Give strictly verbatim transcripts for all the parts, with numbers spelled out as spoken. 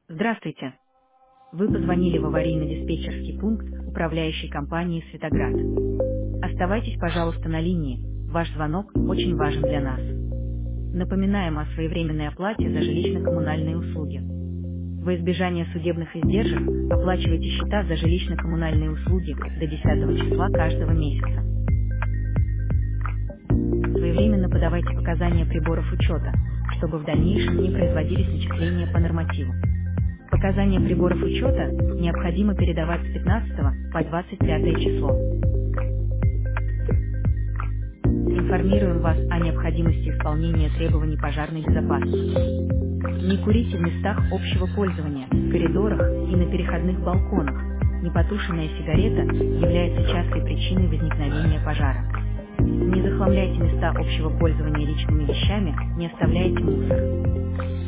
Здравствуйте. Вы позвонили в аварийно-диспетчерский пункт управляющей компании «Светоград». Оставайтесь, пожалуйста, на линии. Ваш звонок очень важен для нас. Напоминаем о своевременной оплате за жилищно-коммунальные услуги. Во избежание судебных издержек оплачивайте счета за жилищно-коммунальные услуги до десятого числа каждого месяца. Своевременно подавайте показания приборов учета, чтобы в дальнейшем не производились начисления по нормативу. Показания приборов учета необходимо передавать с пятнадцатого по двадцать пятое число. Информируем вас о необходимости исполнения требований пожарной безопасности. Не курите в местах общего пользования, в коридорах и на переходных балконах. Непотушенная сигарета является частой причиной возникновения пожара. Не захламляйте места общего пользования личными вещами, не оставляйте мусор.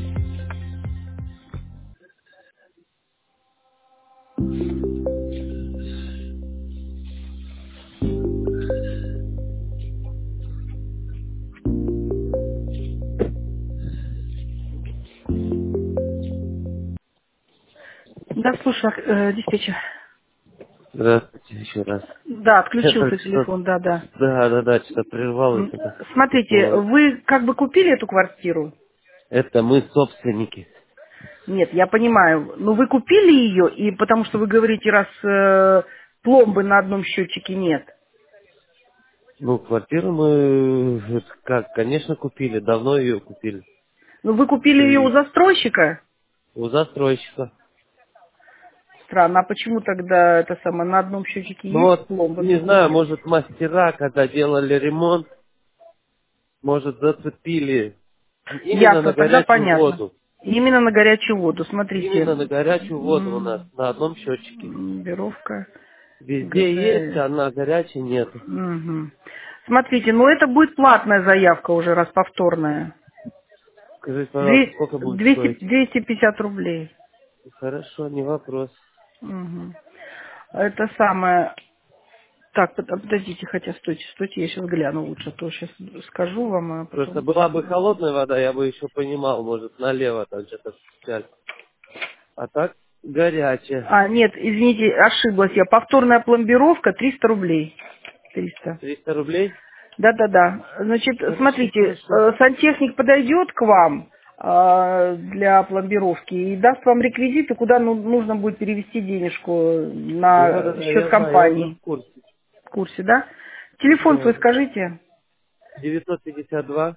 Да, слушай, э, диспетчер. Здравствуйте еще раз. Да, Я отключился только что... телефон, да, да. Да, да, да, что-то прервалось М, это. Смотрите, Было. вы как бы купили эту квартиру? Это мы собственники. Нет, я понимаю. Но вы купили ее, и потому что вы говорите, раз э, пломбы на одном счетчике нет. Ну, квартиру мы, вот как, конечно, купили. Давно ее купили. Но вы купили ее у И застройщика? у застройщика. Странно, а почему тогда это самое, на одном счетчике Ну есть вот, пломба, не другом знаю, нет? может, мастера, когда делали ремонт, может, зацепили именно на Ясно, тогда горячую понятно. воду. Именно на горячую воду, смотрите. Именно на горячую воду у нас, М, на одном счетчике. м, Бировка, Везде есть, ГТС. а на горячей нету. Мгм. Смотрите, ну это будет платная заявка уже, раз повторная. Скажите, пожалуйста, Две- сколько будет двести стоить? двести пятьдесят рублей. Хорошо, не вопрос. Мгм. Это самое... Так, под- подождите, хотя стойте, стойте, я сейчас гляну лучше, а то сейчас скажу вам, а Просто потом... была бы холодная вода, я бы еще понимал, может, налево там что-то печаль. А так горячая. А, нет, извините, ошиблась я. Повторная пломбировка триста рублей. триста. Триста рублей? Да-да-да. Значит, Хорошо, смотрите, хорошо. э, сантехник подойдет к вам э, для пломбировки и даст вам реквизиты, куда ну- нужно будет перевести денежку Да, на да, да, счет я знаю, я уже компании. в курсе. В курсе, да? Телефон Да, свой да. скажите. девятьсот пятьдесят два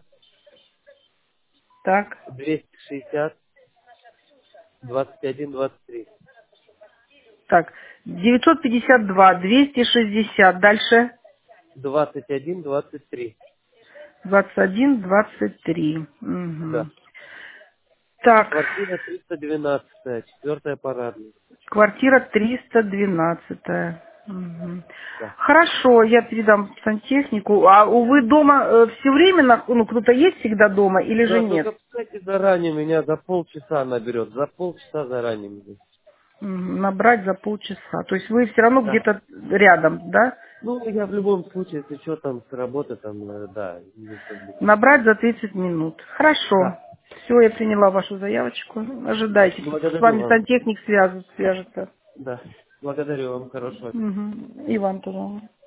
Так, двести шестьдесят двадцать один двадцать три. так. девятьсот пятьдесят два двести шестьдесят. Дальше. двадцать один двадцать три. двадцать один двадцать три. Да. Угу. Так. Квартира триста двенадцать, четвертая парадная. Квартира триста двенадцать. Мгм. Да. Хорошо, я передам сантехнику. А у вы дома все время, на- ну, кто-то есть всегда дома или же Да, нет? только, кстати, заранее меня за полчаса наберет. За полчаса заранее меня. Мгм. Набрать за полчаса. То есть вы все равно Да. где-то рядом, да? Ну, я в любом случае, если что там с работы, там, э, да, нужно будет. Набрать за тридцать минут. Хорошо. Да. Все, я приняла вашу заявочку. Ожидайте. С Благодарю вами вам. сантехник свяжет- свяжется. Да. Благодарю вам. Хорошего. Мгм. И вам тоже.